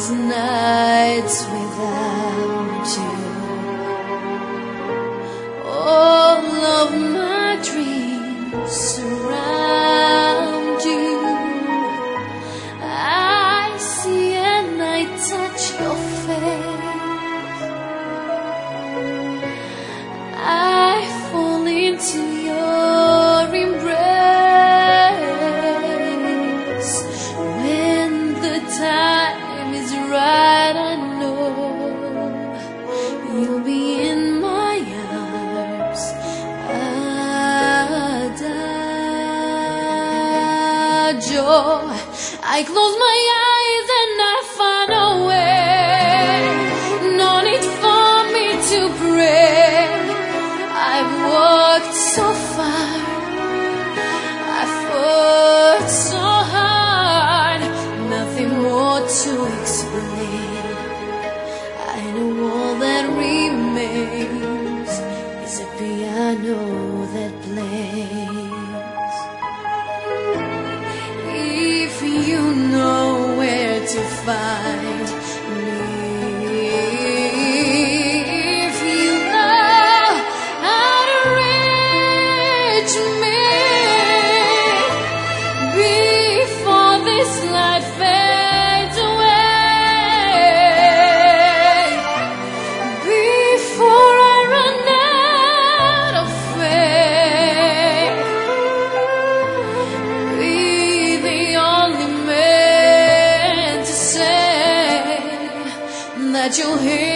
these nights without you. All of my dreams surround you. I see and I touch your face. I fall into your embrace. When the time is right, I know you'll be in my arms. Adagio. I close my eyes and I find a way. No need for me to pray. I've walked so far, I've worked so hard, nothing more to explain. I know all that remains is a piano that plays. If you know where to find me, if you know how to reach me before this life fades away, before I run out of faith, be the only man to say that you'll hear